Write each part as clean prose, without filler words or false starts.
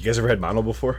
You guys ever had mono before?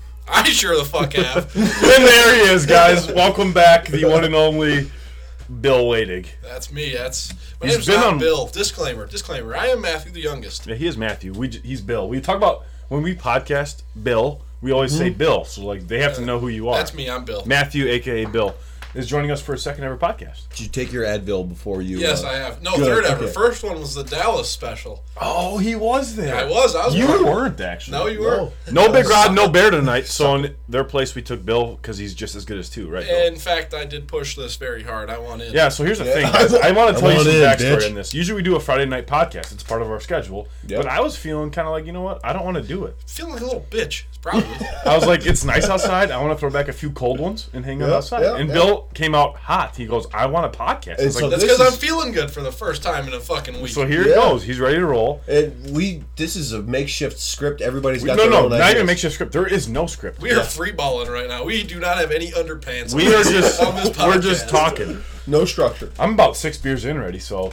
I sure the fuck have. And there he is, guys. Welcome back, the one and only Bill Wadig. That's me. My name's not Bill. Disclaimer. I am Matthew, the youngest. Yeah, he is Matthew. He's Bill. We talk about, when we podcast Bill, we always say Bill. So, like, they have to know who you are. That's me. I'm Bill. Matthew, a.k.a. Bill, is joining us for a second ever podcast. Did you take your Advil before you... Yes, I have. No, good, third ever. okay. First one was the Dallas special. Oh, he was there. I was. You weren't, actually. No, you were. No Big Rod, no Bear tonight. So in their place, we took Bill because he's just as good as two, right, Bill? In fact, I did push this very hard. I want in. Yeah, so here's the thing, guys. I want to tell you some backstory bitch. on this. Usually we do a Friday night podcast. It's part of our schedule. Yep. But I was feeling kind of like, you know what? I don't want to do it. Feeling like a little bitch. Probably. I was like, it's nice outside. I want to throw back a few cold ones and hang out outside. And Bill came out hot. He goes, I want a podcast. I was like, that's because I'm feeling good for the first time in a fucking week. So here it goes. He's ready to roll. And this is a makeshift script. Everybody's got No, their own not ideas. even makeshift script. There is no script. We are freeballing right now. We do not have any underpants. We are just, on this podcast. we're just talking. No structure. I'm about 6 beers in already, so.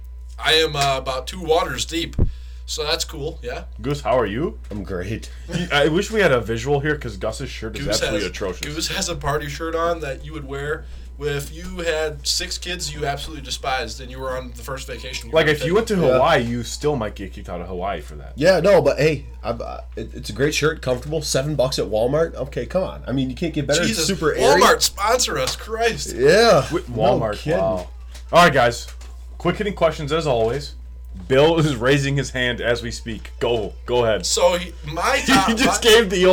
I am about 2 waters deep. So that's cool, yeah. Goose, how are you? I'm great. I wish we had a visual here because Gus's shirt is absolutely atrocious. Goose has a party shirt on that you would wear if you had 6 kids you absolutely despised and you were on the first vacation. Like, if you went to Hawaii, you still might get kicked out of Hawaii for that. Yeah, no, but hey, it's a great shirt, comfortable, $7 at Walmart. Okay, come on. I mean, you can't get better. Jesus, It's super airy. Walmart, sponsor us, Christ. Yeah. Walmart, No wow. All right, guys. Quick hitting questions as always. Bill is raising his hand as we speak. Go ahead. So He just gave the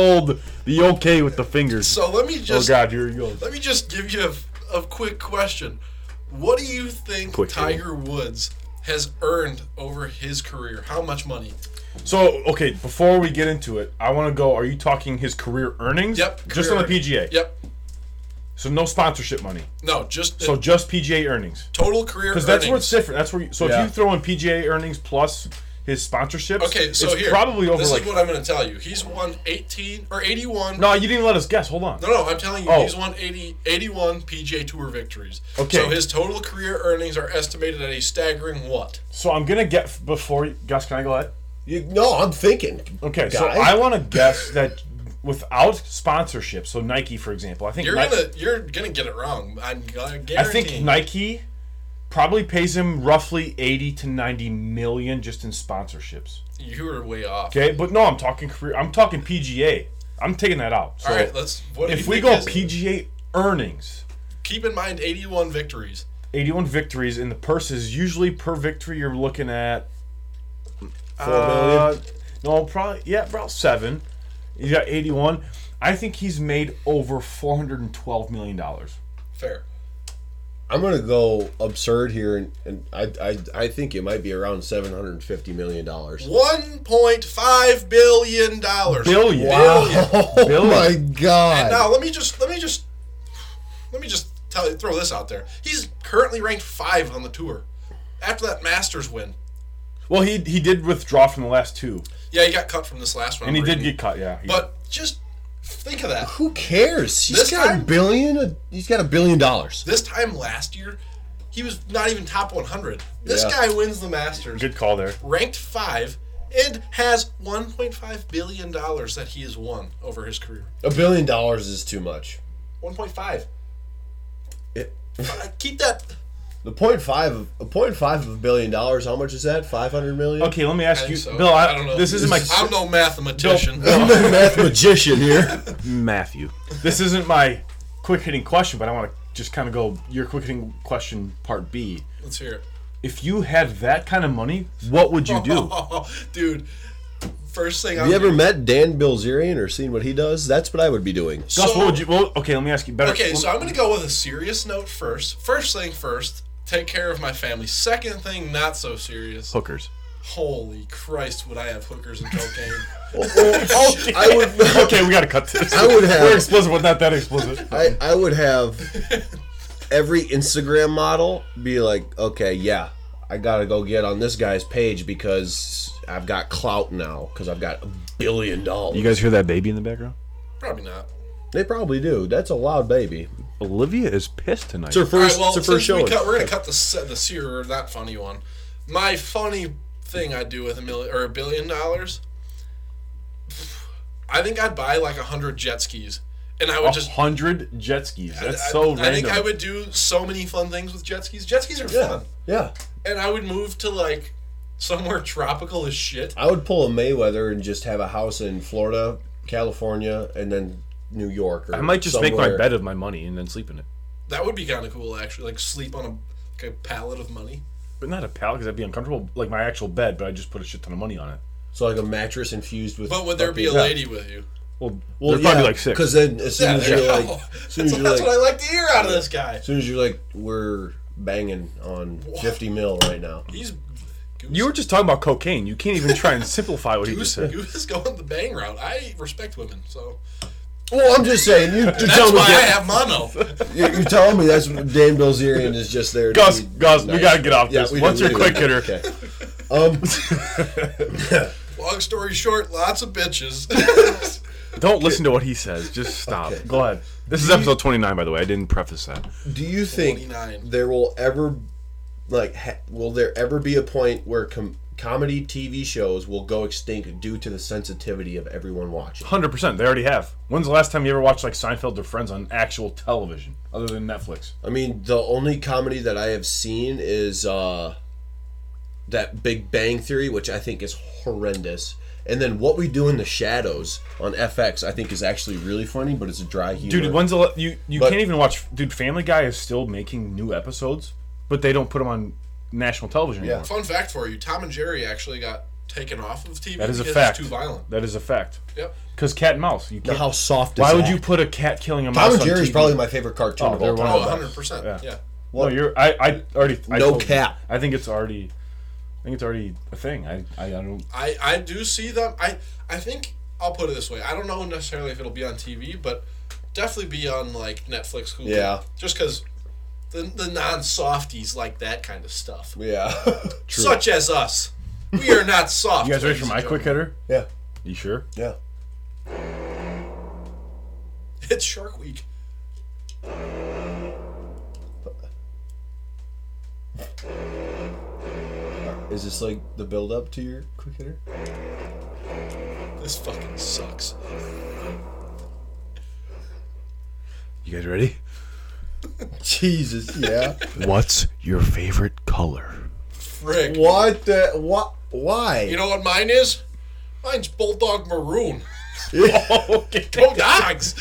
okay with the fingers. So let me just. Oh God, here he goes. Let me just give you a quick question. What do you think Tiger Woods has earned over his career? How much money? So, okay, before we get into it, I want to go, are you talking his career earnings? Yep. Just on the PGA? Yep. So no sponsorship money? No, just PGA earnings? Total career earnings. Because that's where it's different. That's where. If you throw in PGA earnings plus his sponsorships, okay, so it's probably over. This is what I'm going to tell you. He's won 18 or 81. No, you didn't let us guess. Hold on. No, I'm telling you, he's won 81 PGA Tour victories. Okay. So his total career earnings are estimated at a staggering what? So I'm gonna get Gus. Can I go ahead? No, I'm thinking. Okay, so I want to guess that without sponsorship, so Nike, for example, I think you're gonna get it wrong. I'm guaranteeing. I think Nike probably pays him roughly 80 to 90 million just in sponsorships. You were way off. Okay, but no, I'm talking career. I'm talking PGA. I'm taking that out. So all right, if we go PGA earnings, keep in mind 81 victories. 81 victories, and the purses usually per victory you're looking at 4 million. No, probably about 7. He's got 81. I think he's made over $412 million. Fair. I'm gonna go absurd here, and I think it might be around $750 million. $1.5 billion. Billion. Wow. Billion. Oh my God. And now let me just throw this out there. He's currently ranked 5 on the tour after that Masters win. Well, he did withdraw from the last 2. Yeah, he got cut from this last one. And he did get cut, yeah. But just think of that. Who cares? He's got $1 billion. He's got $1 billion. This time last year, he was not even top 100. This guy wins the Masters. Good call there. Ranked 5 and has $1.5 billion that he has won over his career. $1 billion is too much. 1.5. Keep that. The 0.5 of $1 billion. How much is that? 500 million. Okay, let me ask you, so. Bill. I don't know. This isn't my. I'm no mathematician. I'm the mathematician here. Matthew. This isn't my quick hitting question, but I want to just kind of go your quick hitting question part B. Let's hear it. If you had that kind of money, what would you do? Dude, first thing Have you ever met Dan Bilzerian or seen what he does? That's what I would be doing. Gus, what would you? Well, okay, let me ask you better. Okay, so I'm going to go with a serious note first. First thing first, take care of my family. Second thing, not so serious. Hookers. Holy Christ, would I have hookers and cocaine? I would. Okay, we got to cut this. I would have. We're explicit, but not that explicit. I would have every Instagram model be like, okay, yeah, I gotta go get on this guy's page because I've got clout now because I've got $1 billion. You guys hear that baby in the background? Probably not. They probably do. That's a loud baby. Olivia is pissed tonight. It's her first. All right, it's her first show. We're gonna cut the seer, that funny one. My funny thing I'd do with $1 billion. I think I'd buy like 100 jet skis. And I would 100 jet skis. That's so random. I think I would do so many fun things with jet skis. Jet skis are fun. Yeah. And I would move to like somewhere tropical as shit. I would pull a Mayweather and just have a house in Florida, California, and then New York. Or I might just make my bed of my money and then sleep in it. That would be kind of cool, actually. Like sleep on a pallet of money. But not a pallet, because that'd be uncomfortable. Like my actual bed, but I just put a shit ton of money on it. So like a mattress infused with. But would there be a lady with you? Well, there'd probably be like 6. Because then as soon as you're like, that's what I like to hear out of this guy. As soon as you're like, we're banging on 50 mil right now. You were just talking about cocaine. You can't even try and simplify what he just said. Goose is going the bang route. I respect women, so. Well, I'm just saying. You're that's telling why me I have mono. You're telling me that's Dan Bilzerian is just there. Gus, nice. We gotta get off this. What's your quick hitter? Okay. Long story short, lots of bitches. Don't listen to what he says. Just stop. Okay. Go ahead. This is episode 29, by the way. I didn't preface that. Do you think 29. there will ever, will there ever be a point where comedy TV shows will go extinct due to the sensitivity of everyone watching? 100%. They already have. When's the last time you ever watched like Seinfeld or Friends on actual television, other than Netflix? I mean, the only comedy that I have seen is that Big Bang Theory, which I think is horrendous. And then What We Do in the Shadows on FX, I think is actually really funny, but it's a dry humor. Dude, when's the you can't even watch. Dude, Family Guy is still making new episodes, but they don't put them on national television anymore. Fun fact for you: Tom and Jerry actually got taken off of TV. That is a because fact. It's too violent. That is a fact. Yep. Because cat and mouse. You can't. How soft is Why that? would you put a cat killing a mouse Tom and on Jerry's TV? probably my favorite cartoon of all time. Oh, 100%. Yeah. Well, you're. I already. No cat. I think it's already. I think it's already a thing. I don't. I do see them. I think I'll put it this way. I don't know necessarily if it'll be on TV, but definitely be on like Netflix, Hulu. Yeah. Just because the non-softies like that kind of stuff. Yeah. True. Such as us. We are not soft. You guys ready for my quick hitter? Yeah. You sure? Yeah. It's Shark Week. Is this like the build up to your quick hitter? This fucking sucks. You guys ready? Jesus, yeah. What's your favorite color? Frick. What the what? Why? You know what mine is? Mine's Bulldog Maroon. Okay. Go Dogs!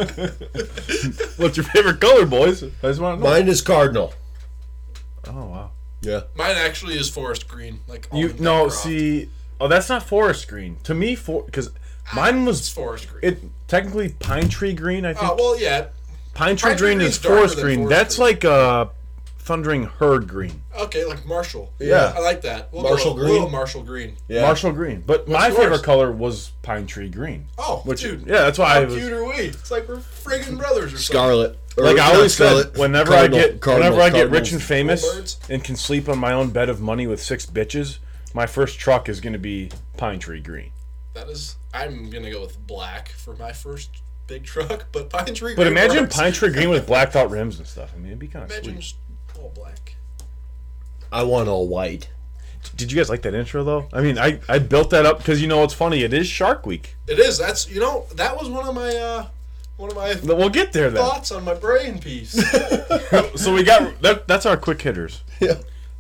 What's your favorite color, boys? I just want to know. Mine is Cardinal. Oh wow. Yeah. Mine actually is forest green. Like see. Oh, that's not forest green. To me, because mine was forest green. It technically pine tree green. I think. Oh well, yeah. Pine tree green is forest green. That's like thundering herd green. Okay, like Marshall. Yeah. I like that. Marshall green? Little Marshall green. Yeah. Marshall green. But my yours? favorite color was pine tree green. Oh, dude. Yeah, that's why I was. How cute are we? It's like we're friggin' brothers or something. Scarlet. Like I always said, whenever I get Cardinals. rich and famous Birds. and can sleep on my own bed of money with 6 bitches, my first truck is going to be pine tree green. That is, I'm gonna go with black for my first big truck, but pine tree green. But imagine works. pine tree green with blacked out rims and stuff. I mean, it'd be kind of Imagine sweet. just all black. I want all white. Did you guys like that intro though? I mean, I built that up because you know what's funny. It is Shark Week. It is. That's that was one of my We'll get there then. thoughts on my brain piece. So we got that's our quick hitters. Yeah.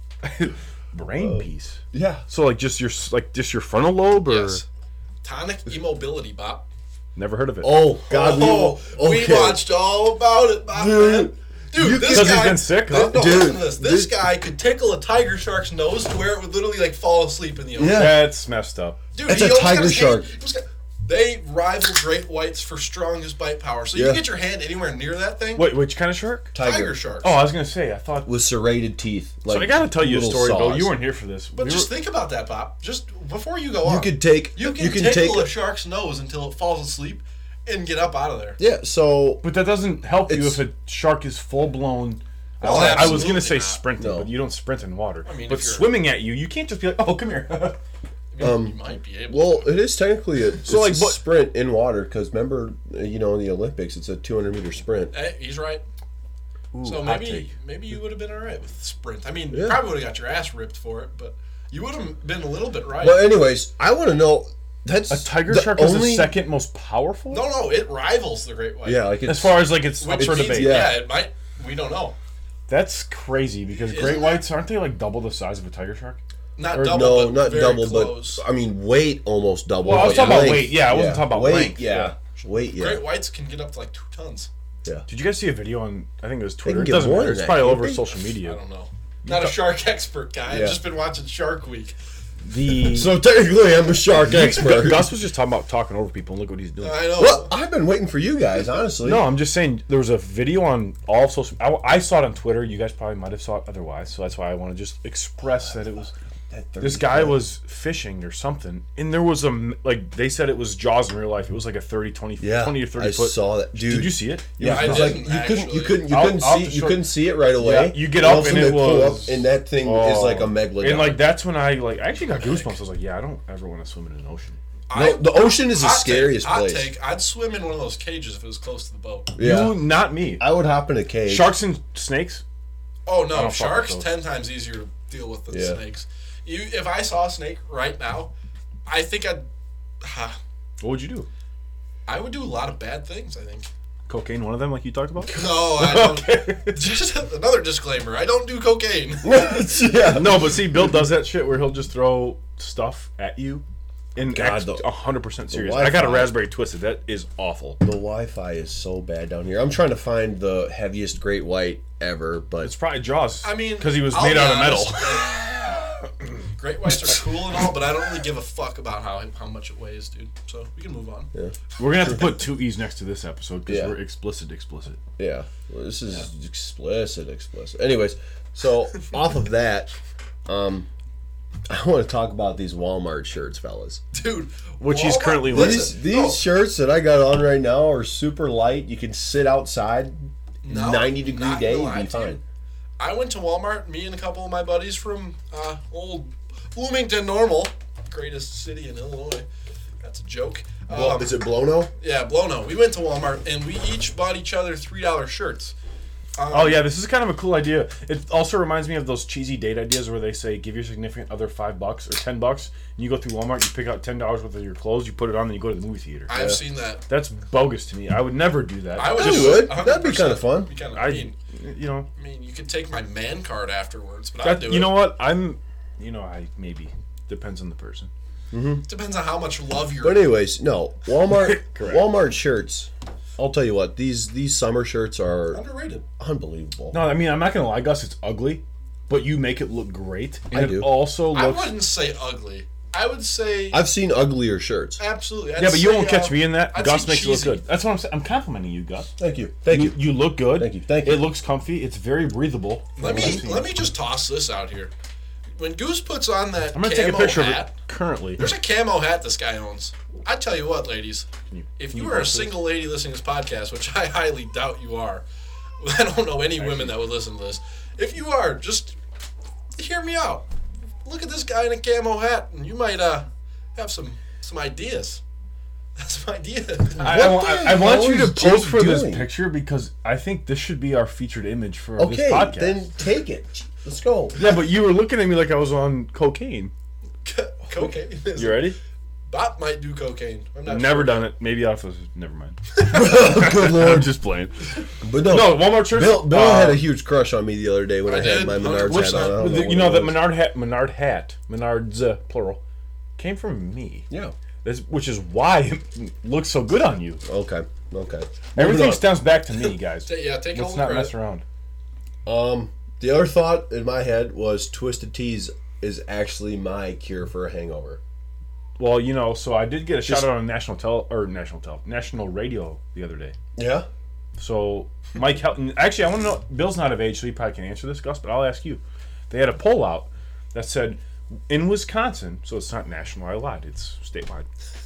Brain piece. Yeah. So just your frontal lobe or Yes. Tonic immobility, Bob. never heard of it. Oh God. We watched all about it, Bob. Dude. Dude, this Because guy he's been sick, huh? No, Dude, listen to this. This guy could tickle a tiger shark's nose to where it would literally like fall asleep in the ocean. Yeah. That's messed up. Dude, That's he a almost got tiger his hand- shark. he almost got- They rival great whites for strongest bite power. So you Yeah. get your hand anywhere near that thing. Wait, which kind of shark? Tiger sharks. Oh, I was gonna say I thought. With serrated teeth. So I gotta tell you a little story, Bill. saws. You weren't here for this. But just think about that, Pop. Just before you go on. You could take. You can tickle a shark's nose until it falls asleep and get up out of there. Yeah. So. But that doesn't help you It's- if a shark is full blown. Oh, I was absolutely gonna say not. sprinting, No. but you don't sprint in water. I mean, but if you're- swimming at you can't just be like, "Oh, come here." I mean, you might be able. Well, it is technically a like, but- sprint in water because remember, in the Olympics, it's a 200-meter sprint. Hey, he's right. So hot maybe take. you would have been all right with sprint. I mean, Yeah. you probably would have got your ass ripped for it, but you would have been a little bit right. Well, anyways, I want to know That's a tiger shark is the second most powerful. No, it rivals the great white. Yeah, like as far as like it's up for debate. Yeah, it might. We don't know. That's crazy because great whites aren't they like double the size of a tiger shark? Not double, not double, close. but I mean weight almost double. Well, I was talking about weight. Yeah, I wasn't talking about weight. length. Yeah, weight. Yeah, great whites can get up to like 2 tons. Yeah. Did you guys see a video on? I think it was Twitter. It doesn't matter. It's probably all over social media. I don't know. Not a shark expert guy. I've just been watching Shark Week. So technically, I'm a shark expert. Gus was just talking over people, and look what he's doing. I know. Well, I've been waiting for you guys, honestly. No, I'm just saying there was a video on all social. I saw it on Twitter. You guys probably might have saw it otherwise, so that's why I want to just express that it was. This guy was fishing or something, and there was they said it was Jaws in real life. It was like a 20 to 30 foot. I saw that, dude. Did you see it? Yeah, I didn't. Like you couldn't see it right away. Yeah, you get up and it was, and that thing is like a megalodon. And like that's when I actually got goosebumps. I was like, yeah, I don't ever want to swim in an ocean. No, the ocean is the scariest place. I'd swim in one of those cages if it was close to the boat. Yeah. You, not me. I would hop in a cage. Sharks and snakes? Oh no, sharks 10 times easier to deal with than snakes. If I saw a snake right now, I think I'd. What would you do? I would do a lot of bad things, I think. Cocaine, one of them, like you talked about? No, I don't. Just another disclaimer: I don't do cocaine. Yeah. No, but see, Bill does that shit where he'll just throw stuff at you, and 100% serious. I got a raspberry twisted. That is awful. The Wi-Fi is so bad down here. I'm trying to find the heaviest great white ever, but it's probably Jaws. I mean, because he was made out of metal. Great whites are cool and all, but I don't really give a fuck about how much it weighs, dude. So we can move on. Yeah. We're gonna have to put 2 E's next to this episode because we're explicit. Yeah, well, this is explicit. Anyways, so off of that, I want to talk about these Walmart shirts, fellas. Dude, which he's currently wearing. These shirts that I got on right now are super light. You can sit outside, 90-degree day, and be fine. I went to Walmart, me and a couple of my buddies from old Bloomington Normal, greatest city in Illinois. That's a joke. Is it Blono? Yeah, Blono. We went to Walmart, and we each bought each other $3 shirts. Oh, yeah, this is kind of a cool idea. It also reminds me of those cheesy date ideas where they say, give your significant other $5 or $10, and you go through Walmart, you pick out $10 worth of your clothes, you put it on, and you go to the movie theater. I've seen that. That's bogus to me. I would never do that. I would. That'd be kind of fun. I mean, you could take my man card afterwards, but I'd do it. You know what? Maybe. Depends on the person. Mm-hmm. Depends on how much love you're... But anyways, no. Walmart shirts... I'll tell you what, these summer shirts are underrated, unbelievable. No, I mean, I'm not gonna lie, Gus. It's ugly, but you make it look great. And it also looks. I wouldn't say ugly. I would say I've seen uglier shirts. Absolutely. But you won't catch me in that. Gus makes it look good. That's what I'm saying. I'm complimenting you, Gus. Thank you. You look good. Thank you. It looks comfy. It's very breathable. Let me just toss this out here. When Goose puts on that, I'm gonna take a picture of it currently. There's a camo hat this guy owns. I tell you what, ladies, if you are a single lady listening to this podcast, which I highly doubt you are, I don't know any women that would listen to this. If you are, just hear me out. Look at this guy in a camo hat, and you might have some ideas. That's some ideas. I want you to post for this picture because I think this should be our featured image for this podcast. Okay, then take it. Let's go. Yeah, but you were looking at me like I was on cocaine. Cocaine? You ready? Bop might do cocaine. I'm not never done it. Maybe off of... Never mind. Good Lord. I'm just playing. But no, Walmart shirts... Bill had a huge crush on me the other day when I had my Menards hat on. You know, that Menards, plural, came from me. Yeah. Which is why it looks so good on you. Okay. Everything stems back to me, guys. Take all the credit. Let's not mess around. The other thought in my head was Twisted Teas is actually my cure for a hangover. Well, so I did get a shout out on national radio the other day. Yeah. So Mike Helton. Actually, I want to know. Bill's not of age, so he probably can answer this, Gus. But I'll ask you. They had a poll out that said in Wisconsin, so it's not national. I lied. It's statewide.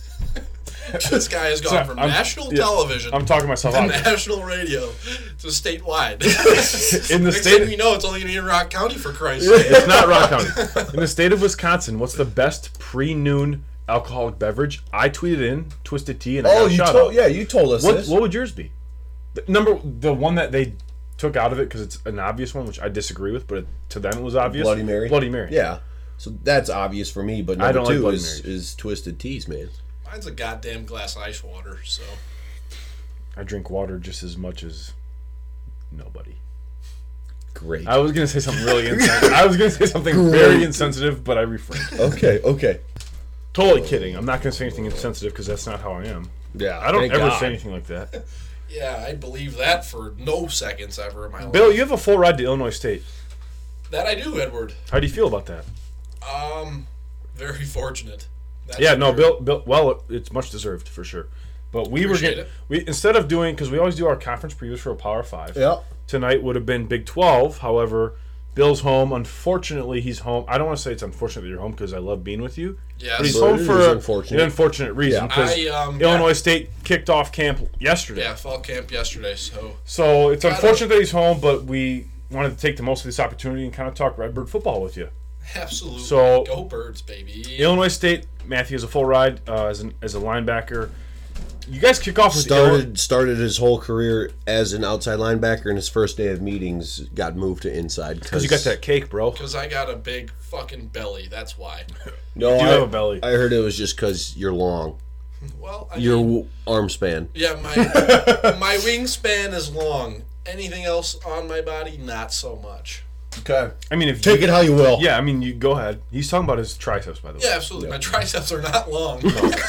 This guy has gone from national television. I'm talking myself to out. National radio to statewide. In the Next state, thing you know, it's only going to be in Rock County for Christ's sake. It's not Rock County. In the state of Wisconsin, what's the best pre-noon alcoholic beverage? I tweeted in Twisted Tea and I got a shout out. Yeah, you told us this. What would yours be? The one that they took out of it because it's an obvious one, which I disagree with, but to them it was obvious. Bloody Mary. Bloody Mary. Yeah. So that's obvious for me, but number two is Twisted Teas, man. Mine's a goddamn glass of ice water, so. I drink water just as much as nobody. Great. I was gonna say something really insensitive. I was gonna say something very insensitive, but I refrained. Okay. Totally kidding. I'm not gonna say anything insensitive because that's not how I am. Yeah. I don't thank ever God. say anything like that. Yeah, I believe that for no seconds ever in my life. Bill, you have a full ride to Illinois State. That I do, Edward. How do you feel about that? Very fortunate. That's Yeah, no, very- Bill. Well, it's much deserved for sure. But we Appreciate were it. we instead of doing, because we always do our conference previews for a Power 5. Yeah. Tonight would have been Big 12. However, Bill's home. Unfortunately, he's home. I don't want to say it's unfortunate that you're home because I love being with you. Yes. But he's But home it for is an unfortunate. unfortunate reason Yeah. because I, Illinois State kicked off camp yesterday. Yeah, fall camp yesterday, so. So it's Gotta- unfortunate that he's home, but we wanted to take the most of this opportunity and kind of talk Redbird football with you. Absolutely. So- Go Birds, baby. Illinois State, Matthew has a full ride as a linebacker. You guys kick off with Started his whole career as an outside linebacker, and his first day of meetings got moved to inside because you got that cake, bro. Because I got a big fucking belly, that's why. No, You do have a belly. I heard it was just because you're long. Well, I Your mean, arm span. yeah, my wingspan is long. Anything else on my body, not so much. Okay. I mean, if Take it how you will. Yeah, I mean, you go ahead. He's talking about his triceps, by the way. Yeah, absolutely. My triceps are not long.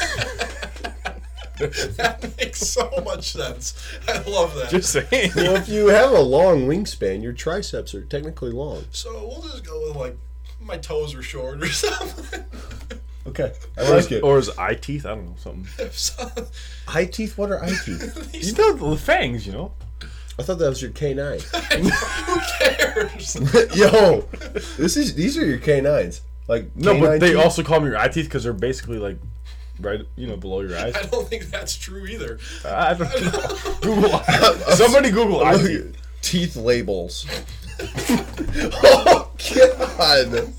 That makes so much sense. I love that. Just saying. Well, if you have a long wingspan, your triceps are technically long. So we'll just go with like my toes are short or something. Okay. I like it. Or his eye teeth. I don't know, something. Eye teeth? What are eye teeth? You know, the fangs, you know? I thought that was your canine. Who cares? Yo, these are your canines. Like No, but canine they teeth? also call them your eye teeth because they're basically like right, below your eyes. I don't think that's true either. I don't know. Google. Somebody Google eye teeth. Teeth labels. Oh God!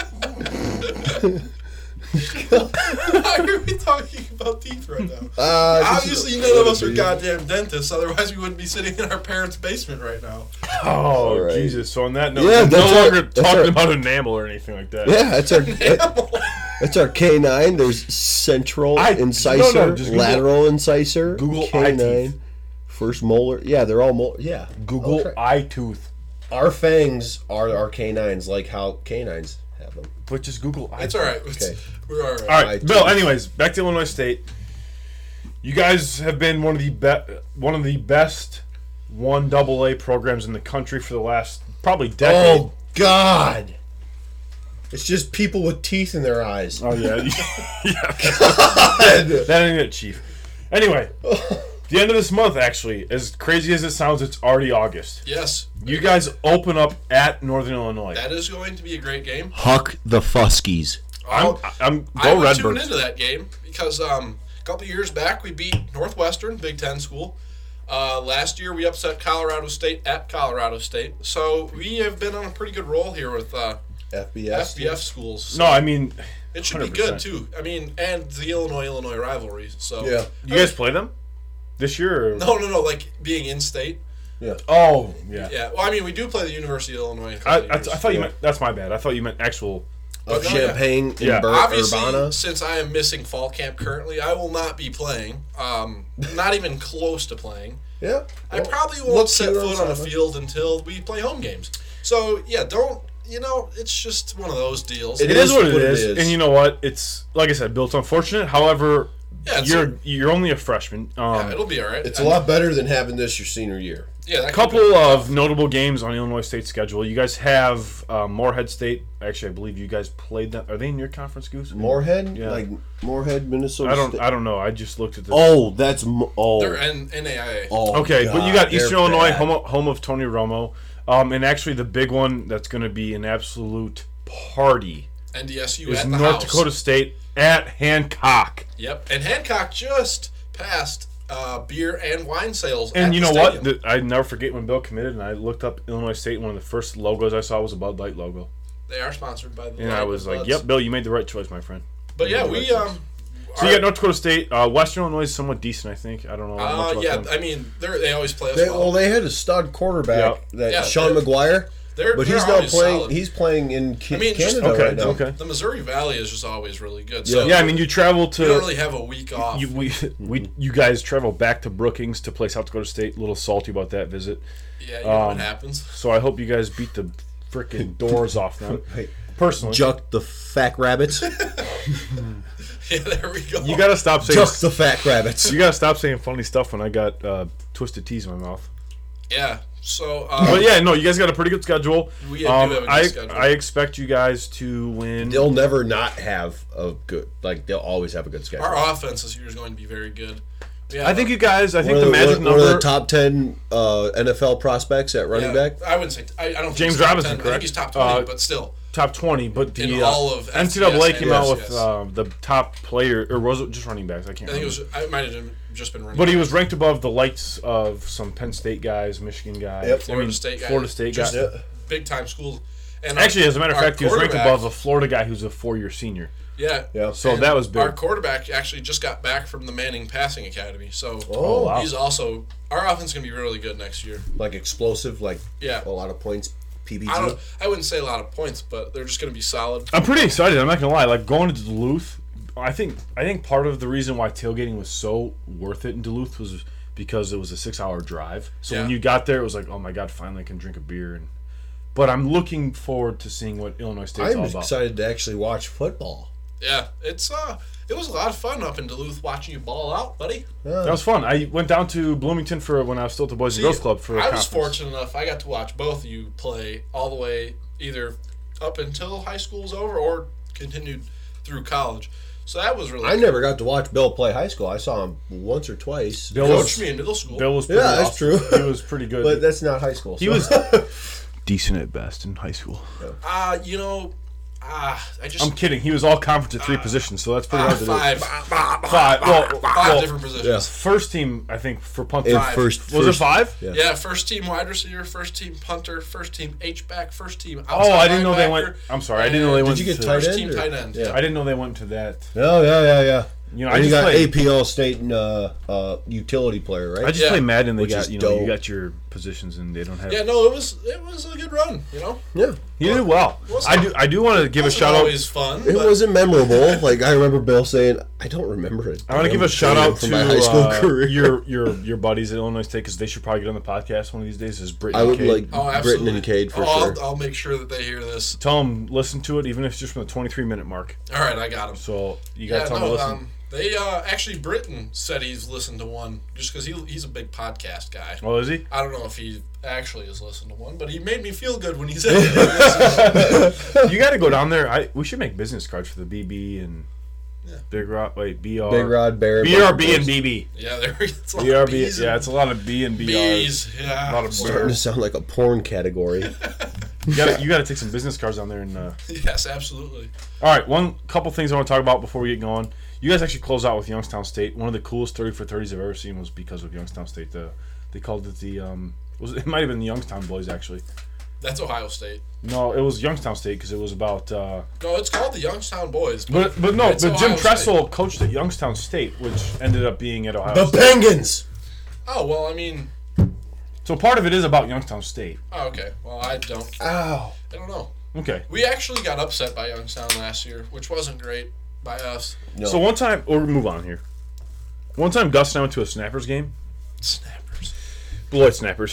Why are we talking about teeth right now? Obviously, none of us are goddamn dentists. Otherwise, we wouldn't be sitting in our parents' basement right now. Oh, All right. Jesus. So on that note, Yeah, we're no that's longer our- that's talking our- about enamel or anything like that. Yeah, that's our canine. There's central incisor, no, just Google- lateral incisor, Google eye canine, teeth. first molar. Yeah, they're all Yeah, Google Okay. eye tooth. Our fangs are our canines, like how canines have them. But just Google eye It's tooth. all right. Okay. We're all right. All right, Eye Bill. tooth. Anyways, back to Illinois State. You guys have been one of the best 1AA programs in the country for the last probably decade. Oh God! It's just people with teeth in their eyes. Oh yeah, yeah. God. That ain't it, Chief. Anyway, the end of this month, actually, as crazy as it sounds, it's already August. Yes. You guys open up at Northern Illinois. That is going to be a great game. Huck the Fuskies. I'm I go would tune Redbirds. into that game because a couple years back we beat Northwestern, Big Ten school. Last year we upset Colorado State at Colorado State. So we have been on a pretty good roll here with FBS. FBF schools. So No, I mean, it should 100%. be good too. I mean, and the Illinois rivalry. So Yeah. You guys play them this year? Or? No, like being in state. Oh, yeah. Yeah. Well, I mean, we do play the University of Illinois. in a I couple years. thought you meant. That's my bad. I thought you meant actual. Of No, Champaign Yeah. and Obviously, Urbana. since I am missing fall camp currently, I will not be playing. Not even close to playing. Yeah. I probably won't look set cute foot on a sideline. field until we play home games. So yeah, don't. It's just one of those deals. It is what it is, and you know what? It's like I said, Bill. It's unfortunate. However, Yeah, it's you're only a freshman. yeah, it'll be all right. It's a lot better than having this your senior year. Yeah, that A could be couple tough. of notable games on Illinois State's schedule. You guys have Morehead State. Actually, I believe you guys played them. Are they in your conference, Goose? Morehead, Yeah. like Morehead, Minnesota. State. I don't know. I just looked at this. Oh, that's They're NAIA. Oh, Okay, but you God, got Eastern they're Illinois, bad. home of Tony Romo, and actually the big one that's going to be an absolute party NDSU is at the North house. Dakota State at Hancock. Yep, and Hancock just passed beer and wine sales. And at you the know stadium. what? I never forget when Bill committed, and I looked up Illinois State. One of the first logos I saw was a Bud Light logo, They are sponsored by the. and I was like, Buds. "Yep, Bill, you made the right choice, my friend." But yeah, You made the we right choice. So you got North Dakota State. Western Illinois is somewhat decent, I think. I don't know much about yeah, them. I mean, they always play us well. They had a stud quarterback, Yeah. that Yeah, Sean they're- McGuire. But he's not playing. Solid. He's playing in Canada right now. Okay. The Missouri Valley is just always really good. So yeah, I mean, you travel to. You don't really have a week off. You guys travel back to Brookings to play South Dakota State. A little salty about that visit. Yeah, you know what happens. So I hope you guys beat the freaking doors off them. Personally, Juck the Fat Rabbits. Yeah, there we go. You gotta stop saying Juck the Fat Rabbits. You gotta stop saying funny stuff when I got twisted teas in my mouth. Yeah. So, but yeah, no, you guys got a pretty good schedule. We do have a good schedule. I expect you guys to win. They'll never not have a good. Like they'll always have a good schedule. Our offense this year is going to be very good. Yeah, I think you guys. I think the magic number. One of the top 10 NFL prospects at running back. I wouldn't say. I don't. Think James he's top Robinson, 10. correct? I think he's top 20, but still. Top 20, but the in all of NCAA came out with the top player, or was it just running backs? I can't. I think remember. it might have just been running. But he was ranked above the likes of some Penn State guys, Michigan guys, Florida State guys, big time schools. And actually, as a matter of fact, he was ranked above a Florida guy who's a 4-year senior. Yeah. So that was big. Our quarterback actually just got back from the Manning Passing Academy, so wow. He's also our offense is going to be really good next year. Like explosive, like a lot of points. PBG. I wouldn't say a lot of points, but they're just going to be solid. I'm pretty excited. I'm not gonna lie. Like going to Duluth, I think part of the reason why tailgating was so worth it in Duluth was because it was a 6-hour drive. So when you got there, it was like, oh my god, finally I can drink a beer. But I'm looking forward to seeing what Illinois State's all about. I'm excited to actually watch football. Yeah, it was a lot of fun up in Duluth watching you ball out, buddy. Yeah. That was fun. I went down to Bloomington for when I was still at the Boys and Girls Club for a conference. I was fortunate enough. I got to watch both of you play all the way either up until high school's over or continued through college. So that was really I never got to watch Bill play high school. I saw him once or twice. Bill coached me in middle school. Bill was pretty that's true. He was pretty good. But that's not high school. So. He was decent at best in high school. I'm kidding. He was all conference at 3 positions, so that's pretty hard to do. Five different positions. Yeah. First team, I think, for punter. Was it 5? Yeah, first team wide receiver, first team punter, first team H-back, first team outside I didn't know they went. I'm sorry, I didn't know they went. Did you get first tight team tight end? Yeah. I didn't know they went to that. Oh, yeah. You know, and you got APL state and utility player, right? I just play Madden. They got you got your positions, and they don't have. Yeah, no, it was a good run. You know. Yeah, you did well. I do want to give a shout out. Always fun. It wasn't memorable. Like I remember Bill saying, I don't remember it. I want to give a shout out to my high school career. your buddies at Illinois State because they should probably get on the podcast one of these days. Is Britton? I would Cade. like Britton and Cade for sure. I'll make sure that they hear this. Tell them listen to it, even if it's just from the 23-minute mark. All right, I got them. So you got to tell them to listen. They actually Britton said he's listened to one just because he's a big podcast guy. Oh, is he? I don't know if he actually has listened to one, but he made me feel good when he said it. You got to go down there. We should make business cards for the BB and Big Rod. Wait, BR. Big Rod, Bear, BRB and BB. Yeah, it's a lot BRB. of B's It's a lot of B and BRs. B's. Yeah, a lot of starting to sound like a porn category. You got to take some business cards down there and. Yes, absolutely. All right, couple things I want to talk about before we get going. You guys actually close out with Youngstown State. One of the coolest 30 for 30s I've ever seen was because of Youngstown State. They called it it might have been the Youngstown Boys actually. That's Ohio State. No, it was Youngstown State because it was about. No, it's called the Youngstown Boys. But Jim Tressel coached at Youngstown State, which ended up being at Ohio State. The Penguins. Oh well, I mean. So part of it is about Youngstown State. Oh, okay. Well, I don't. Ow. I don't know. Okay. We actually got upset by Youngstown last year, which wasn't great by us. No. So one time, or move on here. One time, Gus and I went to a Snappers game. Snappers. Beloit Snappers.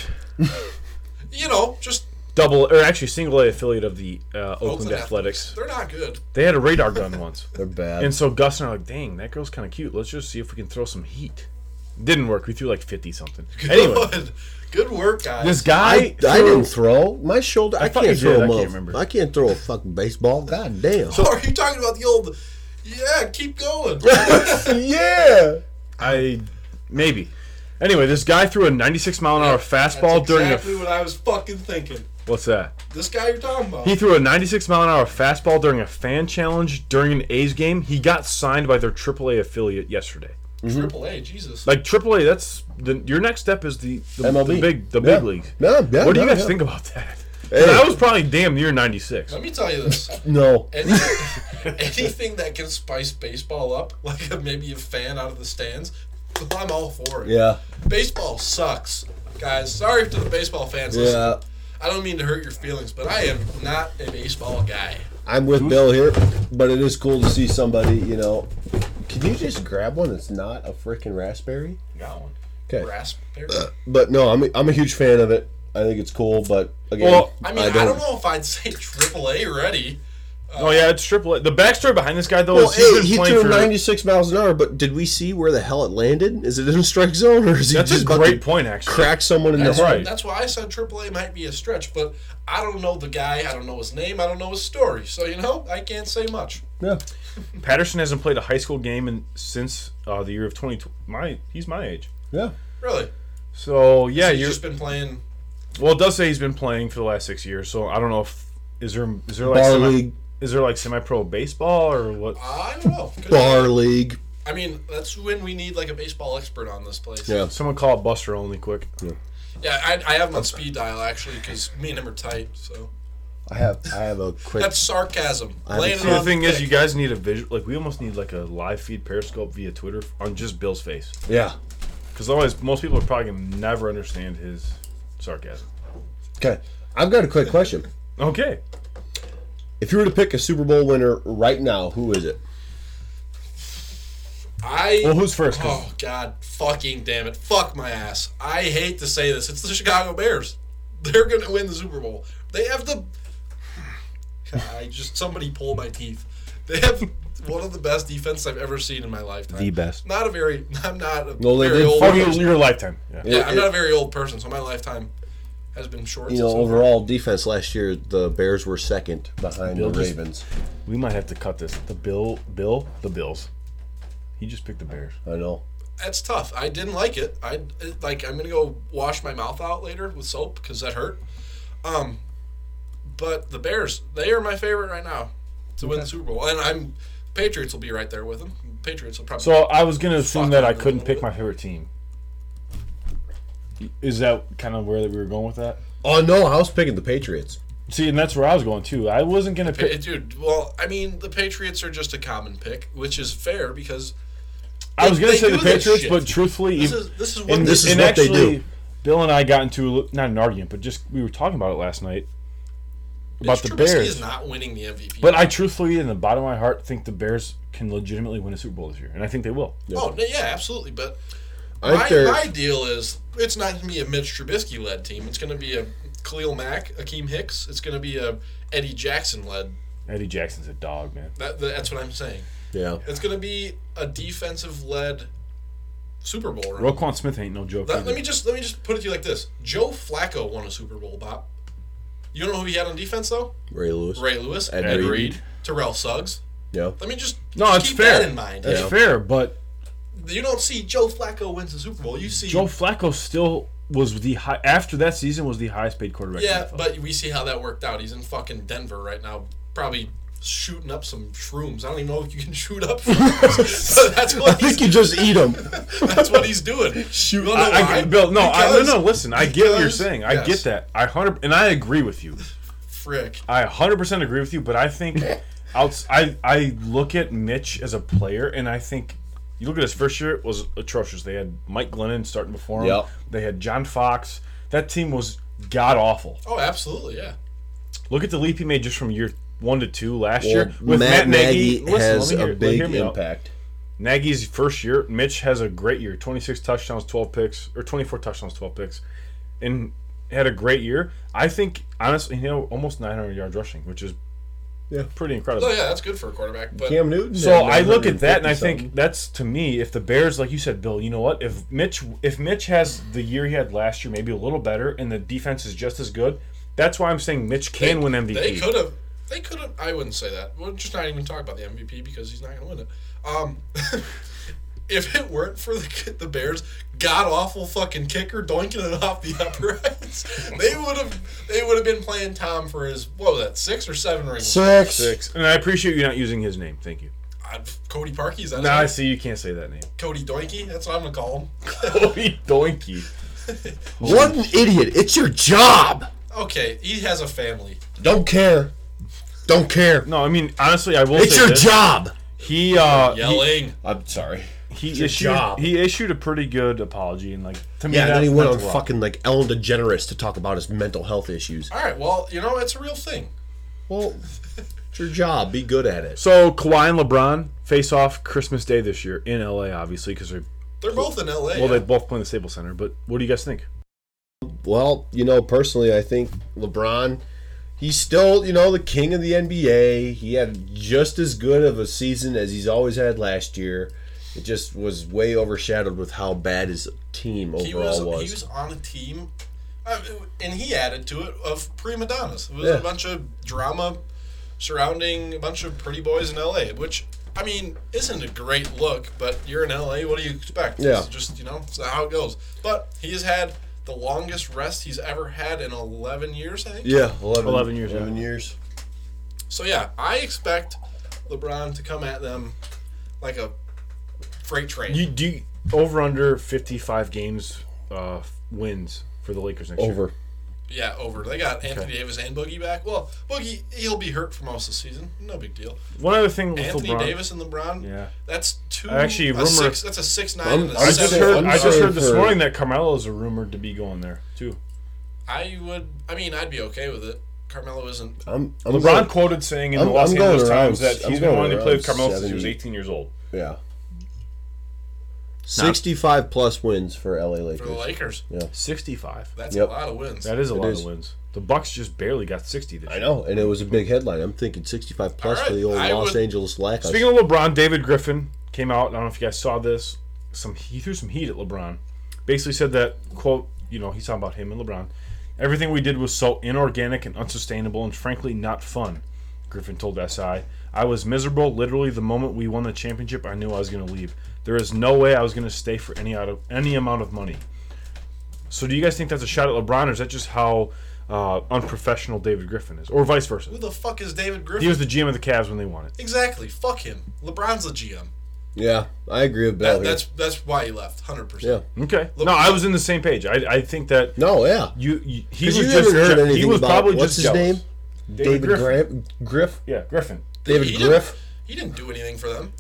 Just single A affiliate of the Oakland Athletics. They're not good. They had a radar gun once. They're bad. And so Gus and I were like, dang, that girl's kind of cute. Let's just see if we can throw some heat. Didn't work. We threw like 50-something. Anyway. Good work, guys. This guy... I didn't throw. My shoulder... I can't throw I can't remember. I can't throw a fucking baseball. God damn. So are you talking about the old... Yeah, keep going. Yeah. Maybe. Anyway, this guy threw a 96-mile-an-hour fastball during exactly what I was fucking thinking. What's that? This guy you're talking about. He threw a 96-mile-an-hour fastball during a fan challenge during an A's game. He got signed by their AAA affiliate yesterday. AAA, Jesus. Like AAA, that's your next step is the MLB. the big leagues. Yeah, what do you guys think about that? Hey. I was probably damn near 96. Let me tell you this. No. Anything that can spice baseball up, like maybe a fan out of the stands, I'm all for it. Yeah. Baseball sucks, guys. Sorry to the baseball fans. Yeah. I don't mean to hurt your feelings, but I am not a baseball guy. I'm with Bill here, but it is cool to see somebody, Can you just grab one that's not a freaking raspberry? Got one. Okay. Raspberry? But no, I'm a huge fan of it. I think it's cool, but again, Well, I mean, I don't know if I'd say AAA ready. Oh yeah, it's AAA. The backstory behind this guy though Well, is he's been he playing threw for 96 miles an hour, but did we see where the hell it landed? Is it in a strike zone, or is he That's just a about great to point, actually. crack someone in That's the head? right. That's why I said AAA might be a stretch, but I don't know the guy. I don't know his name. I don't know his story. So, I can't say much. Yeah. Patterson hasn't played a high school game since the year of 2020. He's my age. Yeah. Really? So yeah, He's you're. just been playing. Well, it does say he's been playing for the last 6 years. So I don't know if is there like Bar league. is there like semi-pro baseball or what? I don't know. Bar league. I mean, that's when we need like a baseball expert on this place. Yeah. Someone call it Buster only quick. Yeah, I have him on speed dial actually because me and him are tight. So I have a quick. that's sarcasm. Laying See, it the on thing is, thick. you guys need a visual. Like, we almost need like a live feed Periscope via Twitter on just Bill's face, Yeah. because otherwise, most people are probably gonna never understand his sarcasm. Okay. I've got a quick question. Okay, If you were to pick a Super Bowl winner right now, who is it? well, who's first? 'Cause Oh God, fucking damn it, fuck my ass. I hate to say this. It's the Chicago Bears. They're gonna win the Super Bowl. They have the. Somebody pull my teeth. They have one of the best defenses I've ever seen in my lifetime. The best. I'm not a Well, they very did old. Oh, person. your lifetime. Yeah. Yeah, I'm not a very old person, so my lifetime has been short. since I'm- Overall defense last year, the Bears were second behind Bill the just- Ravens. We might have to cut this. The Bills. He just picked the Bears. I know. That's tough. I didn't like it. I'm gonna go wash my mouth out later with soap because that hurt. But the Bears, they are my favorite right now to win the Super Bowl, and Patriots will be right there with them. Patriots will probably. So I was gonna assume Fuck that I them. couldn't pick my favorite team. Is that kind of where we were going with that? Oh no, I was picking the Patriots. See, and that's where I was going too. I wasn't gonna pick. Dude, well, I mean, the Patriots are just a common pick, which is fair because I was gonna they say the do this Patriots, shit. but truthfully, this even- is what and this is and what they actually, do. Bill and I got into not an argument, but just we were talking about it last night about the Trubisky Bears. is not winning the MVP. But I truthfully, in the bottom of my heart, think the Bears can legitimately win a Super Bowl this year, and I think they will. Oh yeah, absolutely. But I think they're- my deal is it's not going to be a Mitch Trubisky led team. It's going to be a Khalil Mack, Akeem Hicks. It's going to be a Eddie Jackson led. Eddie Jackson's a dog, man. That's what I'm saying. Yeah. It's going to be a defensive led Super Bowl run. Roquan Smith ain't no joke. Let either. me just put it to you like this: Joe Flacco won a Super Bowl, Bob. You don't know who he had on defense though? Ray Lewis. Ray Lewis, Ed Ed Reed. Reed, Terrell Suggs. Yeah. Let me just No, just it's keep fair. that in mind. That's Yeah. fair, but You don't see Joe Flacco wins the Super Bowl. You see Joe Flacco still was the high after that season was the highest paid quarterback. in the Yeah, NFL. but we see how that worked out. He's in fucking Denver right now, probably shooting up some shrooms. I don't even know if you can shoot up shrooms. But that's I what think you just eat them. that's what he's doing. Shoot. You wanna know why? Bill, no, Because- no. Listen, I get what you're because- saying. I yes. get that. And I agree with you. Frick. I 100% agree with you. But I think, I look at Mitch as a player, and I think you look at his first year, it was atrocious. They had Mike Glennon starting before him. Yep. They had John Fox. That team was god awful. Oh, absolutely, yeah. Look at the leap he made just from year 1 to 2 last Well, year with Matt Nagy Listen, has let me a big hear me out. impact. Nagy's first year, Mitch has a great year. 26 touchdowns, 12 picks, or 24 touchdowns, 12 picks. And had a great year. I think, honestly, almost 900 yards rushing, which is pretty incredible. Oh yeah, that's good for a quarterback. But Cam Newton. So had I look at that and I 950 think something. that's, to me, if the Bears, like you said, Bill, you know what? If Mitch has the year he had last year, maybe a little better, and the defense is just as good, that's why I'm saying Mitch can win MVP. They could have. I wouldn't say that. We'll just not even talk about the MVP because he's not going to win it. If it weren't for the Bears' god awful fucking kicker doinking it off the uprights, they would have been playing Tom for his, what was that, 6 or 7 rings? 6. And I apprient you not using his name. Thank you. Cody Parkey, is that his Now name? I see you can't say that name. Cody Doinky, that's what I'm gonna call him. Cody Doinky. What an idiot. It's your job. Okay, he has a family. Don't care. Don't care. No, I mean, honestly, I will It's say your this. job. He yelling. I'm sorry. He issued a pretty good apology, and like to me, Yeah, and then he went on meant a lot. fucking like Ellen DeGeneres to talk about his mental health issues. All right, well, it's a real thing. Well, it's your job. Be good at it. So Kawhi and LeBron face off Christmas Day this year in LA, obviously, because They're both in LA. they both play in the Staples Center. But what do you guys think? Well, personally, I think LeBron, he's still, the king of the NBA. He had just as good of a season as he's always had last year. It just was way overshadowed with how bad his team overall was. He was on a team, and he added to it, of prima donnas. It was a bunch of drama surrounding a bunch of pretty boys in LA, which, I mean, isn't a great look, but you're in LA, what do you expect? Yeah. It's just, it's how it goes. But he has had the longest rest he's ever had in 11 years, I think. Yeah, 11 years. 11 years. So, yeah, I expect LeBron to come at them like a freight train. You do over under 55 games wins for the Lakers next year. Over. Yeah, over. They got Anthony Davis and Boogie back. Well, Boogie, he'll be hurt for most of the season. No big deal. One other thing with Anthony LeBron, Davis and LeBron. Yeah. That's two. Actually, that's a 6'9" and a I just 7'. heard this morning that Carmelo's rumored to be going there too. I'd be okay with it. Carmelo isn't. LeBron quoted saying in the Los Angeles Times that he's been wanting to play with Carmelo since he was 18 years old. Yeah. 65 plus wins for LA Lakers. For the Lakers. Yeah. 65. That's a lot of wins. That is a lot of wins. The Bucks just barely got 60 this year. I know, and it was a big headline. I'm thinking 65 plus for the old Los Angeles Lakers. Speaking of LeBron, David Griffin came out. I don't know if you guys saw this. He threw some heat at LeBron. Basically said that, quote, he's talking about him and LeBron. Everything we did was so inorganic and unsustainable and frankly not fun, Griffin told SI. I was miserable. Literally, the moment we won the championship, I knew I was going to leave. There is no way I was going to stay for any amount of money. So do you guys think that's a shot at LeBron, or is that just how unprofessional David Griffin is? Or vice versa? Who the fuck is David Griffin? He was the GM of the Cavs when they won it. Exactly. Fuck him. LeBron's the GM. Yeah, I agree with Bill. That's why he left, 100%. Yeah. Okay. No, I was in the same page. I think that. No, yeah. He was probably what's just his jealous. name? David Griff. Yeah, Griffin. David Griff. He didn't do anything for them.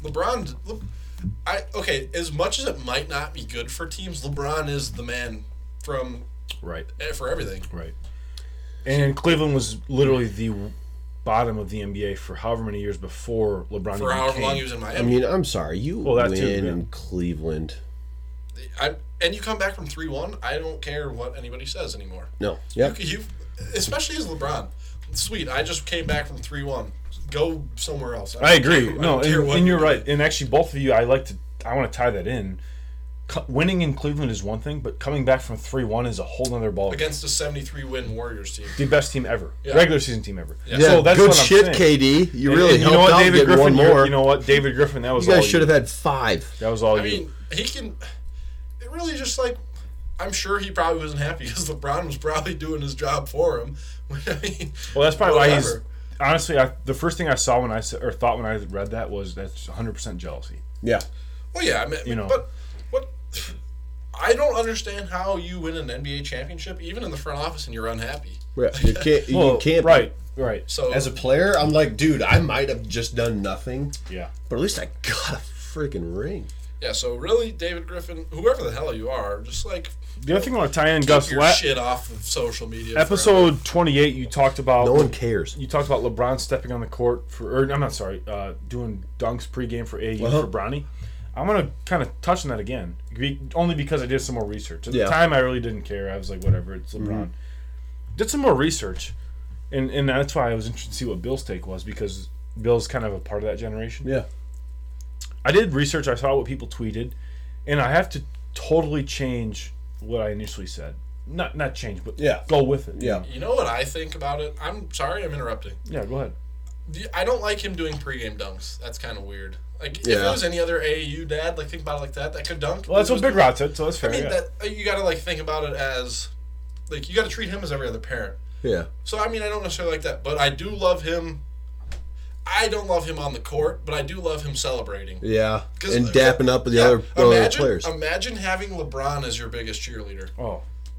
As much as it might not be good for teams, LeBron is the man for everything. Right. And Cleveland was literally the bottom of the NBA for however many years before LeBron. For however long he was in Miami. I mean, I'm sorry, you win in Cleveland. And you come back from 3-1. I don't care what anybody says anymore. No. Yeah. Especially as LeBron. Sweet. I just came back from 3-1. Go somewhere else. I agree. And you're right. And actually, both of you, I want to tie that in. Winning in Cleveland is one thing, but coming back from 3-1 is a whole other ball. Against a 73-win Warriors team. The best team ever. Yeah. Regular season team ever. Yeah. So that's good what I'm saying. KD. You really helped out David Griffin, one more. You know what, David Griffin, that was you all guys should have had 5. That was all I mean, he can... It really just I'm sure he probably wasn't happy because LeBron was probably doing his job for him. Well, that's probably why he's... Honestly, the first thing I saw when I read that was that's 100% jealousy. Yeah. Well, yeah, but what? I don't understand how you win an NBA championship, even in the front office, and you're unhappy. Yeah, you can't. You can't. Right. So as a player, I'm like, dude, I might have just done nothing. Yeah. But at least I got a freaking ring. Yeah. So really, David Griffin, whoever the hell you are, just the other thing I want to tie in, Gus. Keep your shit off of social media. Episode 28, you talked about. No one cares. You talked about LeBron stepping on the court doing dunks pregame for AAU for Bronny. I'm going to kind of touch on that again, only because I did some more research. At the time, I really didn't care. I was like, whatever, it's LeBron. Mm-hmm. Did some more research, and that's why I was interested to see what Bill's take was, because Bill's kind of a part of that generation. Yeah. I did research. I saw what people tweeted, and I have to totally change what I initially said. Not change, but go with it. Yeah. You know what I think about it? I'm sorry I'm interrupting. Yeah, go ahead. I don't like him doing pregame dunks. That's kind of weird. If it was any other AAU dad, think about it like that could dunk. Well, that's what Big Rod said, so that's fair. I mean, you got to think about it as, you got to treat him as every other parent. Yeah. So, I mean, I don't necessarily like that, but I do love him. I don't love him on the court, but I do love him celebrating. Yeah, and dapping up with the other players. Imagine having LeBron as your biggest cheerleader. Oh.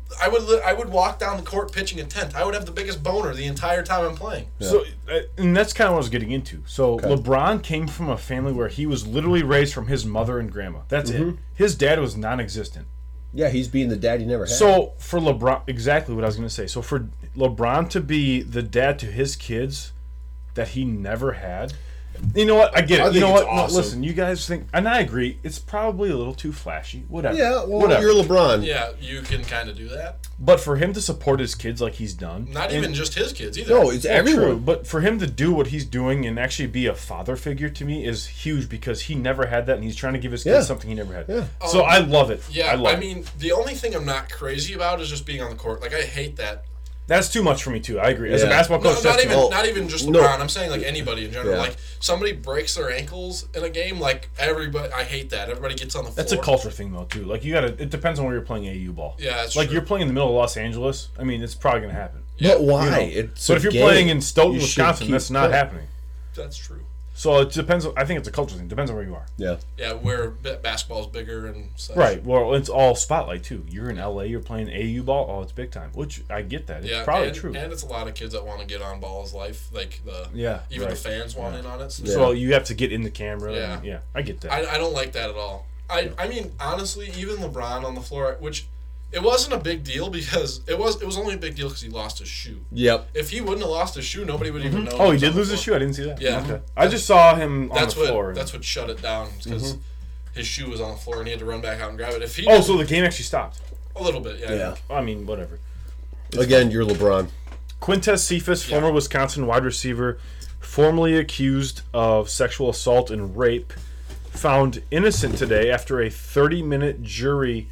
I would walk down the court pitching a tent. I would have the biggest boner the entire time I'm playing. Yeah. So, and that's kind of what I was getting into. So, LeBron came from a family where he was literally raised from his mother and grandma. That's it. His dad was non-existent. Yeah, he's being the dad he never had. So, for LeBron, exactly what I was going to say. So, for LeBron to be the dad to his kids that he never had, you know what? I get it. You know what? Awesome. No, listen, you guys think, and I agree, it's probably a little too flashy. Whatever. Yeah, well, whatever. You're LeBron. Yeah, you can kind of do that. But for him to support his kids like he's done. Not even just his kids either. No, it's everyone. True, but for him to do what he's doing and actually be a father figure to me is huge because he never had that and he's trying to give his kids something he never had. Yeah. So I love it. Yeah, I mean, the only thing I'm not crazy about is just being on the court. Like, I hate that. That's too much for me too. I agree. As a basketball coach, not even just LeBron. No. I'm saying like anybody in general. Yeah. Like somebody breaks their ankles in a game, like everybody. I hate that. Everybody gets on the floor. That's a culture thing though too. Like you gotta. It depends on where you're playing AAU ball. Yeah, that's like true. You're playing in the middle of Los Angeles. I mean, it's probably gonna happen. Yeah. But why? You know? But if you're playing in Stoughton, Wisconsin, that's not happening. That's true. So it depends. I think it's a culture thing. Depends on where you are. Yeah. Yeah, where basketball is bigger and such. Right. Well, it's all spotlight too. You're in LA. You're playing AAU ball. Oh, it's big time. Which I get that. It's probably true. And it's a lot of kids that want to get on ball's life. Like even the fans want in on it. So you have to get in the camera. Yeah. And, I get that. I don't like that at all. I mean, honestly, even LeBron on the floor, which. It wasn't a big deal because it was only a big deal because he lost his shoe. Yep. If he wouldn't have lost his shoe, nobody would even know. Oh, he did lose his shoe? I didn't see that. Yeah. Okay. I just saw him on the floor. That's what shut it down because his shoe was on the floor and he had to run back out and grab it. If he so the game actually stopped? A little bit, yeah. Yeah. I mean, whatever. Again, you're LeBron. Quintez Cephas, former Wisconsin wide receiver, formerly accused of sexual assault and rape, found innocent today after a 30-minute jury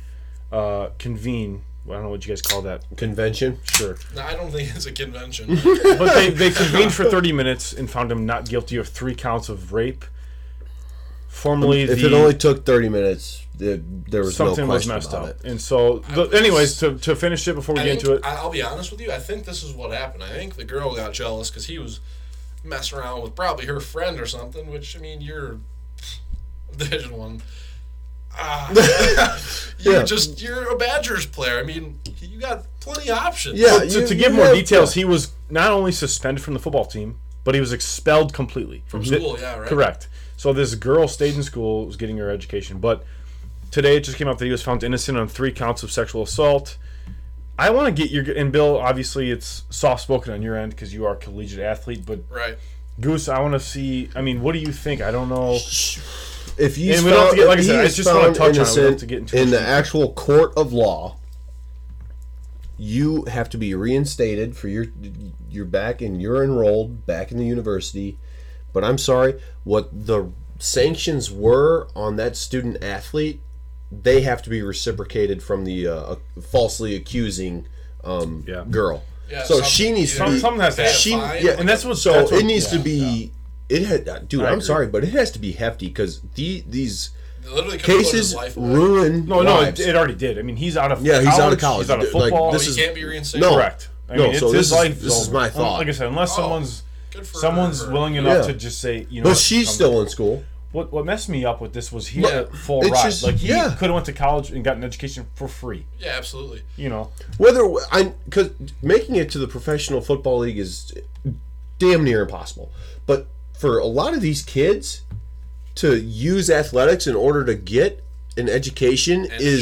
convene. I don't know what you guys call that. Convention? Sure. No, I don't think it's a convention. But they convened for 30 minutes and found him not guilty of 3 counts of rape. Formerly, if it only took 30 minutes, there was something no was question messed about up. it. And so, anyways, to finish it before we get into it. I'll be honest with you. I think this is what happened. I think the girl got jealous because he was messing around with probably her friend or something, which, I mean, you're Division One. You're a Badgers player. I mean, you got plenty of options. Yeah. To give more details, he was not only suspended from the football team, but he was expelled completely from school. Yeah, right. Correct. So this girl stayed in school, was getting her education, but today it just came out that he was found innocent on 3 counts of sexual assault. I want to get your and Bill. Obviously, it's soft spoken on your end because you are a collegiate athlete, but right. Goose, I want to see. I mean, what do you think? I don't know. If you found, like I said, I just want to touch on it. In the actual court of law, you have to be reinstated for you're back and you're enrolled back in the university. But I'm sorry, what the sanctions were on that student athlete, they have to be reciprocated from the falsely accusing girl. Yeah, so she needs to be. Something has to happen. And that's what. So it needs to be. Dude, I'm sorry, but it has to be hefty because these cases ruin. No, it already did. I mean, he's out of he's out of college. He's out of football. He can't be reinstated. No, correct. I mean, so his life. This is my thought. Like I said, unless someone's willing enough to just say, you know. But she's still in school. What messed me up with this was he had a full ride. He could have went to college and got an education for free. Yeah, absolutely. You know, because making it to the professional football league is damn near impossible. But for a lot of these kids to use athletics in order to get an education a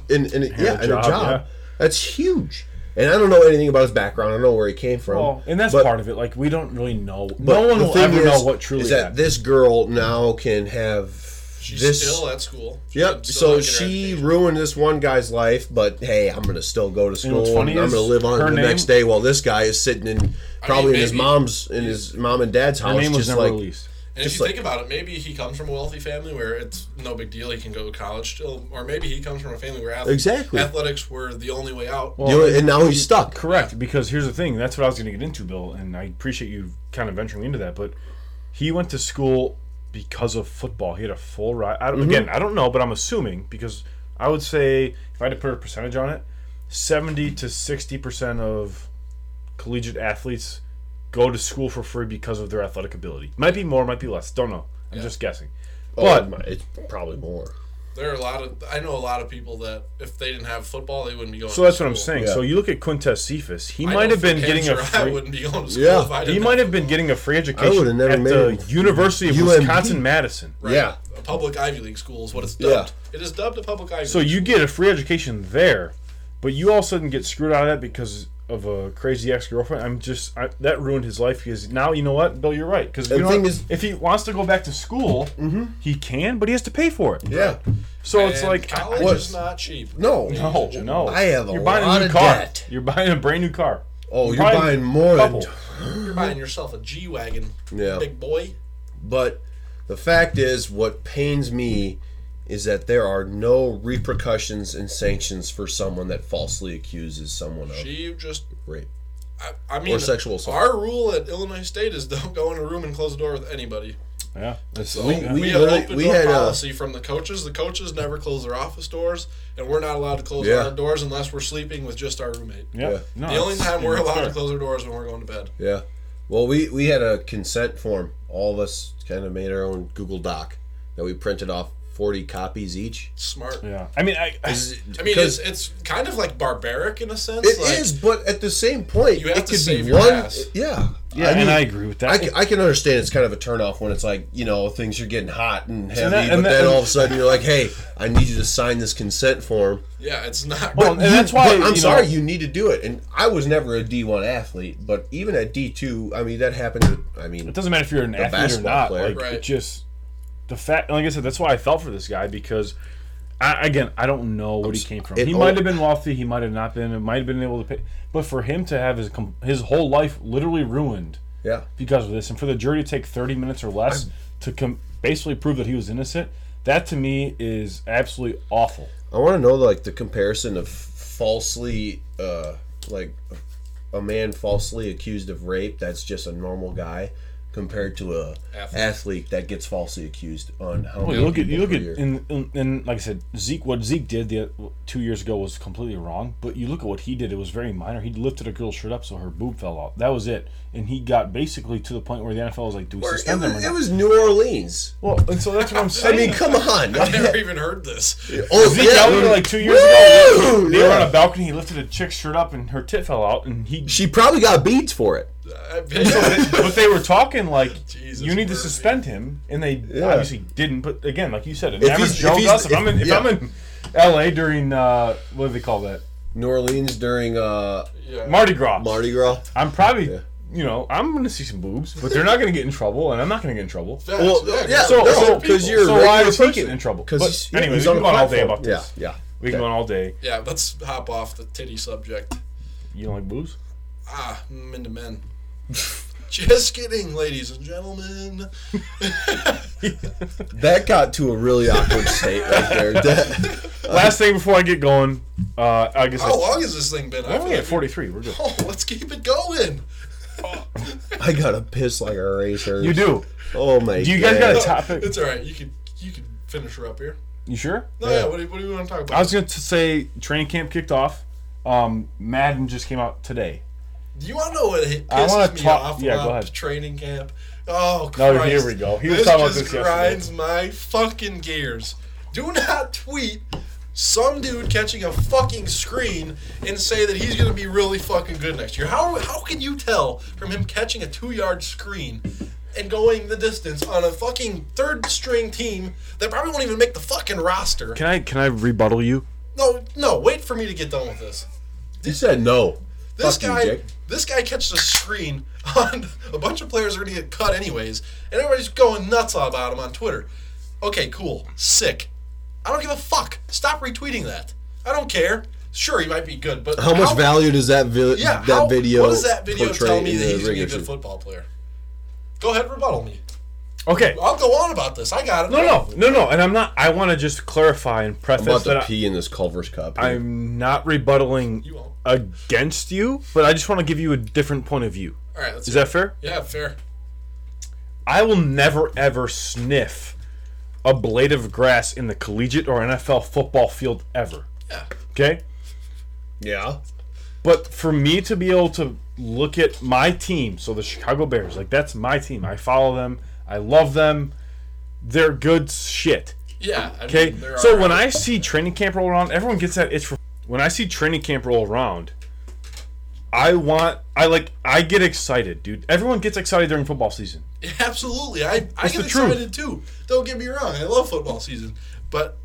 job. That's huge. And I don't know anything about his background. I don't know where he came from. Well, and that's part of it. Like, we don't really know. No one will ever know what truly is that this girl now can have. She's still at school. Yep. So she ruined this one guy's life, but hey, I'm gonna still go to school. And I'm gonna live on the next day while this guy is sitting in in his mom and dad's house. Her name was never released. And if you think about it, maybe he comes from a wealthy family where it's no big deal. He can go to college still, or maybe he comes from a family where athletics were the only way out. Well, and now he's stuck. Correct, because here's the thing. That's what I was going to get into, Bill, and I appreciate you kind of venturing into that. But he went to school because of football. He had a full ride. Again, I don't know, but I'm assuming because I would say if I had to put a percentage on it, 70 to 60% of collegiate athletes go to school for free because of their athletic ability. Might be more, might be less. Don't know. I'm just guessing. But it's probably more. There are I know a lot of people that if they didn't have football, they wouldn't be going. So that's to what I'm school. saying. Yeah. So you look at Quintez Cephas. He might have been getting a I free. wouldn't be going to school Yeah. if I didn't. He have might have been football. getting a free I education would've never at made the it. University of UMD. Wisconsin-Madison. Right. Yeah. A public Ivy League school is what it's Yeah. dubbed. It is dubbed a public Ivy So League. you get a free education there, but you all of a sudden get screwed out of that because of a crazy ex-girlfriend. That ruined his life because now you know what, Bill, you're right. Because The thing is- if he wants to go back to school, he can, but he has to pay for it. Yeah. So it's And like college what- is not cheap. No. no. I have a You're buying lot a new of car. debt. You're buying a brand new car. Oh, you're probably buying more than. couple. You're buying yourself a G-Wagon, Yeah. big boy. But the fact is, what pains me is that there are no repercussions and sanctions for someone that falsely accuses someone of She just, rape. I mean, Or sexual assault. our rule at Illinois State is don't go in a room and close the door with anybody. Yeah. That's, So We we have literally- open we door had, policy from the coaches. The coaches never close their office doors, and we're not allowed to close Yeah. our doors unless we're sleeping with just our roommate. yeah. Yeah. No, The only it's- time we're it's allowed fair. to close our doors is when we're going to bed. Yeah. Well, we had a consent form. All of us kind of made our own Google Doc that we printed off 40 copies each. Smart. Yeah. I mean, I mean, Because it's kind of like barbaric in a sense. it like, is, but at the same point, You have it to could save be your one. ass. Yeah. yeah, and I agree with that. I can understand it's kind of a turnoff when it's like, things are getting hot and heavy, and but that- then all of a sudden you're like, hey, I need you to sign this consent form. Yeah, it's not. Well, and that's why, But I'm you sorry, know- you need to do it. And I was never a D1 athlete, but even at D2, I mean, that happened to, It doesn't matter if you're an athlete or basketball not. player. Like Right. it just the fact. Like I said, that's why I felt for this guy because, I don't know what he came from. it He all- might have been wealthy. He might have not been. It might have been able to pay. But for him to have his whole life literally ruined yeah. because of this, and for the jury to take 30 minutes or less to basically prove that he was innocent, that to me is absolutely awful. I want to know, like, the comparison of falsely, like, a man falsely accused of rape that's just a normal guy compared to a athlete that gets falsely accused on how Well, many you look at people per year. in like I said, what Zeke did 2 years ago was completely wrong. But you look at what he did; it was very minor. He lifted a girl's shirt up so her boob fell out. That was it, and he got basically to the point where the NFL was like, "Do we suspend him?" Or It not? was New Orleans. Well, and so that's what I'm I saying. mean, come on. I've never even heard this. Oh, Zeke Elliott, like 2 years Woo! ago, they were on Yeah. a balcony. He lifted a chick's shirt up, and her tit fell out, and he. She probably got beads for it. But they were talking like, Jesus you need to mercy. suspend him, and they Yeah. obviously didn't. But again, like you said, an If average he's- Joe if he's- does. If I'm in L.A. during what do they call that? New Orleans during Yeah. Mardi Gras. Mardi Gras. I'm probably, Yeah. I'm going to see some boobs, but they're not going to get in trouble, and I'm not going to get in trouble. Facts, Well, yeah, So, no, so, 'cause you're a so why regular is he person. getting in trouble? 'Cause But he's- anyways, he's we on can the go on all day platform. about this. Yeah. We can go on all day. Yeah, let's hop off the titty subject. You don't like boobs? I'm into men. Just kidding, ladies and gentlemen. That got to a really awkward state right there. Last thing before I get going, I guess How long has this thing been? we're only at 43. We're good. Oh, let's keep it going. I gotta piss like a racer. You do. Oh my god. Do you guys got a topic? It's all right. You could finish her up here. You sure? No, yeah. What do you want to talk about? I was going to say training camp kicked off. Madden just came out today. Do you want to know what I wanna pisses me talk- off yeah, go about ahead. training camp? Oh, No, Christ. here we go. He was This talking about just this grinds my fucking gears. Do not tweet some dude catching a fucking screen and say that he's going to be really fucking good next year. How can you tell from him catching a 2-yard screen and going the distance on a fucking third-string team that probably won't even make the fucking roster? Can I rebuttal you? No, wait for me to get done with this. You said no. This Fuck you, guy, Jake. this guy catches a screen on a bunch of players are going to get cut anyways, and everybody's going nuts about him on Twitter. Okay, cool, sick. I don't give a fuck. Stop retweeting that. I don't care. Sure, he might be good, but How much value does that video? What does that video portray tell me in that the he's going to be a regular good football player? Go ahead, rebuttal me. Okay. I'll go on about this. I got it. No, and I'm not. I want to just clarify and I'm preface about to that pee in this Culver's cup. I'm not rebuttaling You won't. against you, but I just want to give you a different point of view. All right, let's Is hear that fair? it. Yeah, fair. I will never ever sniff a blade of grass in the collegiate or NFL football field ever. Yeah. Okay? Yeah. But for me to be able to look at my team, so the Chicago Bears, like that's my team. I follow them. I love them. They're good shit. Yeah. Okay. So when I see training camp roll around, everyone gets that itch for. When I see training camp roll around, I get excited, dude. Everyone gets excited during football season. Absolutely. I get excited too. Don't get me wrong. I love football season. But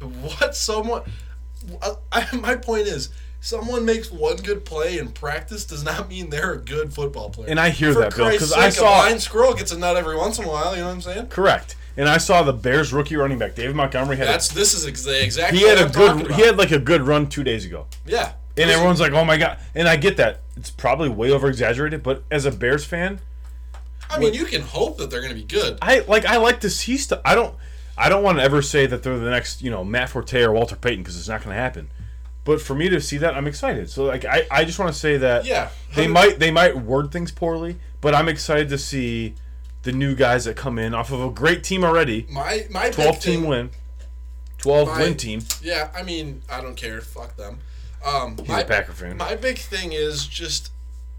my point is, someone makes one good play in practice does not mean they're a good football player. And I hear that, Bill, because I saw a blind squirrel gets a nut every once in a while. You know what I'm saying? Correct. And I saw the Bears rookie running back David Montgomery this is the exact. He had a good run 2 days ago. Yeah. And everyone's like, "Oh my god!" And I get that it's probably way over exaggerated, but as a Bears fan, I mean, you can hope that they're going to be good. I like to see stuff. I don't want to ever say that they're the next Matt Forte or Walter Payton, because it's not going to happen. But for me to see that, I'm excited. So I just want to say that they might word things poorly, but I'm excited to see the new guys that come in off of a great team already. My 12 win team. Yeah, I mean, I don't care. Fuck them. He's a Packer fan. My big thing is just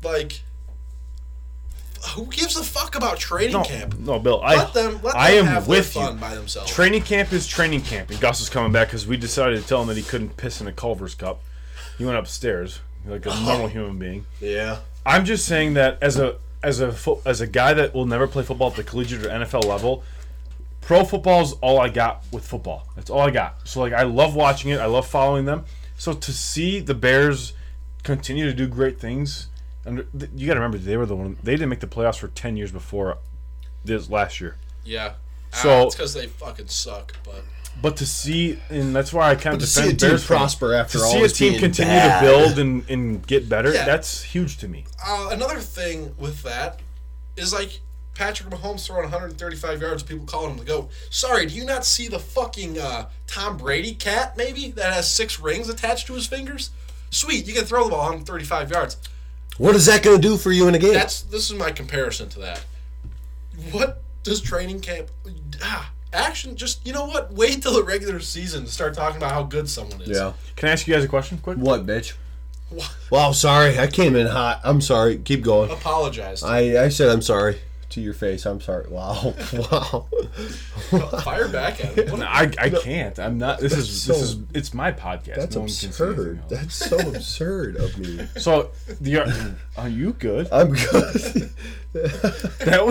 who gives a fuck about training camp? No, Bill. Let them have their fun by themselves. Training camp is training camp, and Gus is coming back because we decided to tell him that he couldn't piss in a Culver's cup. He went upstairs like a normal human being. Yeah. I'm just saying that as a guy that will never play football at the collegiate or NFL level, pro football is all I got with football. That's all I got. So I love watching it. I love following them. So to see the Bears continue to do great things, and you got to remember they didn't make the playoffs for 10 years before this last year. Yeah. So it's because they fucking suck, but to see, and that's why I kind of defend Bears Bears prosper after all. To see a team continue to build and get better, that's huge to me. Another thing with that is Patrick Mahomes throwing 135 yards, people calling him the GOAT. Sorry, do you not see the fucking Tom Brady cat, maybe, that has 6 rings attached to his fingers? Sweet, you can throw the ball 135 yards. What is that going to do for you in a game? This is my comparison to that. What does training camp... action, just, you know what? Wait till the regular season to start talking about how good someone is. Yeah. Can I ask you guys a question quick? What, bitch? Wow, sorry. I came in hot. I'm sorry. Keep going. Apologize. I said I'm sorry. To your face, I'm sorry. Wow, wow. Fire back at him. No, I can't. I'm not. This is it's my podcast. That's absurd. That's so absurd of me. So, are you good? I'm good. That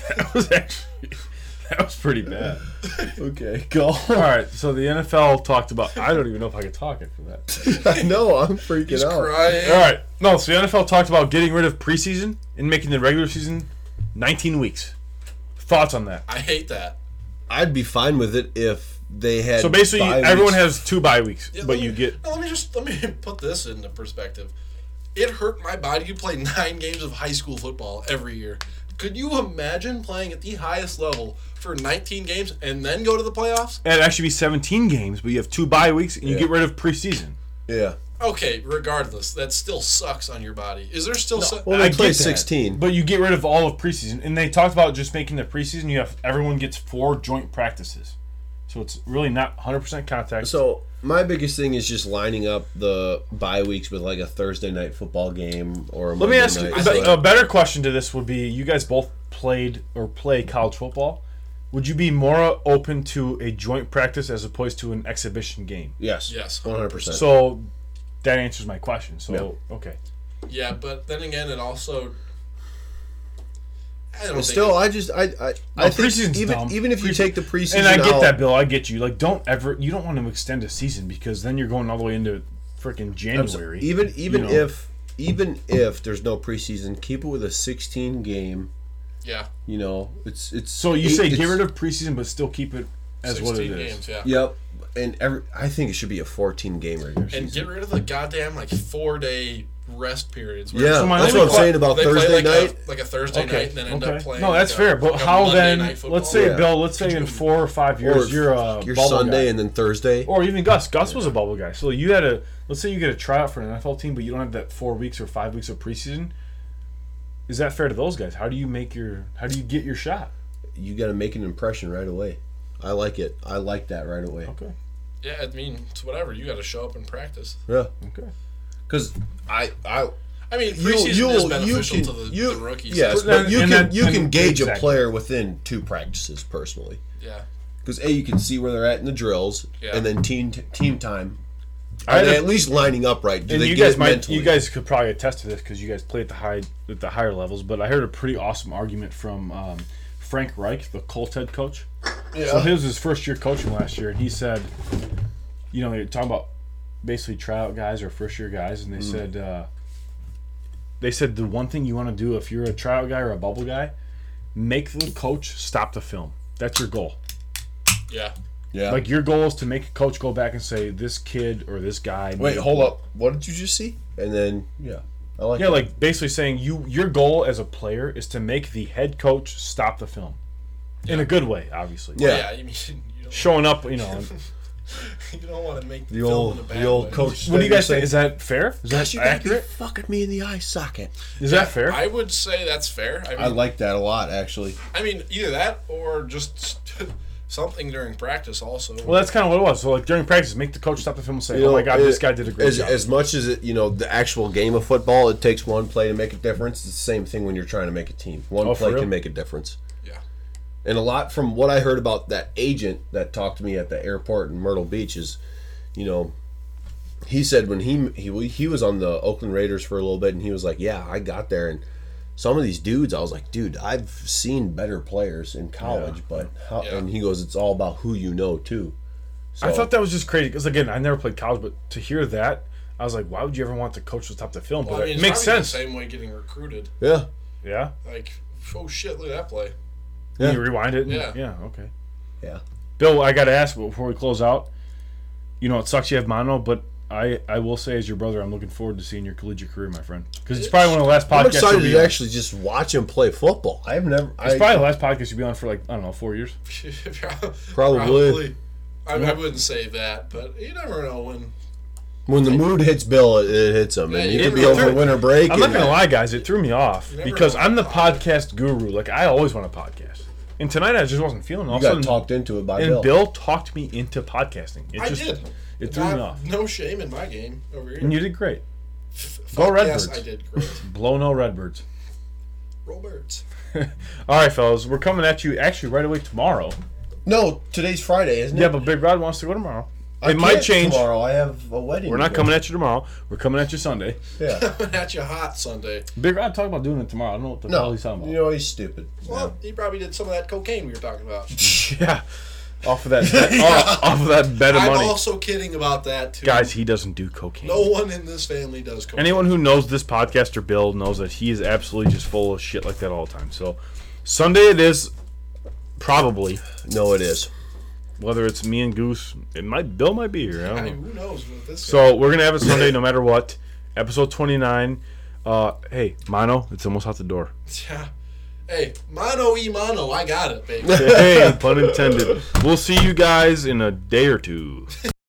was pretty bad. Okay, go. All right. So the NFL talked about. I don't even know if I could talk after that. I know. I'm freaking out. Crying. All right. No. So the NFL talked about getting rid of preseason and making the regular season 19 weeks. Thoughts on that? I hate that. I'd be fine with it if they had. So basically, everyone has 2 bye weeks, but you get. Let me put this into perspective. It hurt my body to play 9 games of high school football every year. Could you imagine playing at the highest level for 19 games and then go to the playoffs? It'd actually be 17 games, but you have 2 bye weeks and you get rid of preseason. Yeah. Okay, regardless, that still sucks on your body. Is there still... Well, they play 16. But you get rid of all of preseason. And they talked about just making the preseason, everyone gets 4 joint practices. So it's really not 100% contact. So my biggest thing is just lining up the bye weeks with a Thursday night football game or a Monday Let me ask you, a better question to this would be, you guys both played or play college football. Would you be more open to a joint practice as opposed to an exhibition game? Yes. 100%. So that answers my question. So, okay. Yeah, but then again, it also... I think even if you take the preseason and I get out, that, Bill. I get you. You don't want to extend a season because then you're going all the way into freaking January. Even if there's no preseason, keep it with a 16 game. Yeah. It's so you say get rid of preseason, but still keep it as what it is. Games, yeah. Yep. And I think it should be a 14 game regular season. And get rid of the goddamn 4-day 4-day rest periods. Yeah, so that's what I'm saying about Thursday night. Like a Thursday night, and then end up playing. No, that's fair. But how then? Let's say, Bill. Let's say in 4 or 5 years, you're a your bubble Sunday guy. And then Thursday, or even Gus. Gus was a bubble guy. So you had let's say you get a tryout for an NFL team, but you don't have that 4 weeks or 5 weeks of preseason. Is that fair to those guys? How do you get your shot? You got to make an impression right away. I like it. I like that right away. Okay. Yeah, I mean, it's whatever. You got to show up and practice. Yeah. Okay. Because I mean, preseason is beneficial to the rookies. Yes, but you can gauge a player within 2 practices, personally. Yeah. Because you can see where they're at in the drills, and then team time. Are they at least lining up right? Do and they you get guys it might, mentally? you guys could probably attest to this because you guys play at the higher levels. But I heard a pretty awesome argument from Frank Reich, the Colts head coach. Yeah. So his was his first year coaching last year, and he said, you're talking about basically tryout guys or first year guys, and they said the one thing you want to do if you're a tryout guy or a bubble guy, make the coach stop the film. That's your goal. Yeah. Yeah. Like your goal is to make a coach go back and say this kid or this guy. Wait, hold up. What did you just see? And then I like. Yeah, like basically saying your goal as a player is to make the head coach stop the film, in a good way, obviously. Yeah. You mean you don't, Showing up, you don't want to make the film old in a bad the old way. coach. What do you guys think? Is that fair? Is Gosh, that you gotta be accurate? fucking me in the eye socket. Is that fair? I would say that's fair. I like that a lot, actually. I mean, either that or just something during practice also. Well, that's kind of what it was. So, like during practice, make the coach stop the film and say, "Oh my God, this guy did a great job." As much as the actual game of football, it takes one play to make a difference. It's the same thing when you're trying to make a team. One play can make a difference. Yeah. And a lot from what I heard about that agent that talked to me at the airport in Myrtle Beach is, he said when he was on the Oakland Raiders for a little bit, and he was like, "Yeah, I got there and." Some of these dudes, I was like, dude, I've seen better players in college, but and he goes, it's all about who you know too. So, I thought that was just crazy because again, I never played college, but to hear that, I was like, why would you ever want the coach to stop the film? Well, But I mean, it makes sense. The same way getting recruited. Yeah. Yeah. Like, oh shit, look at that play. Yeah. You rewind it. Yeah. Okay. Yeah. Bill, I got to ask before we close out. It sucks you have mono, but I will say, as your brother, I'm looking forward to seeing your collegiate career, my friend. Because it's probably one of the last podcasts. I'm excited to actually just watch him play football. It's probably the last podcast you'll be on for 4 years. Probably. I wouldn't say that, but you never know when the mood hits Bill, it hits him, and he could be over winter break. I'm not gonna lie, guys, it threw me off because I'm the podcast guru. Like I always want a podcast, and tonight I just wasn't feeling. All you got talked into it by Bill. And Bill talked me into podcasting. I did. It threw me off. No shame in my game over here. And you did great. Go Redbirds. Yes, I did great. Blow no Redbirds. Roll birds. All right, fellas, we're coming at you actually right away tomorrow. No, today's Friday, isn't it? Yeah, but Big Rod wants to go tomorrow. It might change tomorrow. I have a wedding. We're not coming at you tomorrow. We're coming at you Sunday. Yeah. Coming at you hot Sunday. Big Rod talked about doing it tomorrow. I don't know what the hell he's talking about. He's stupid. Well, he probably did some of that cocaine we were talking about. Yeah. Off of that bed of money. I'm also kidding about that, too. Guys, he doesn't do cocaine. No one in this family does cocaine. Anyone who knows this podcast or Bill knows that he is absolutely just full of shit like that all the time. So, Sunday it is, probably. No, it is. Whether it's me and Goose, Bill might be here. I don't know. Who knows with this So, we're going to have it Sunday no matter what. Episode 29. Hey, Mono, it's almost out the door. Yeah. Hey, mano y mano, I got it, baby. Hey, pun intended. We'll see you guys in a day or two.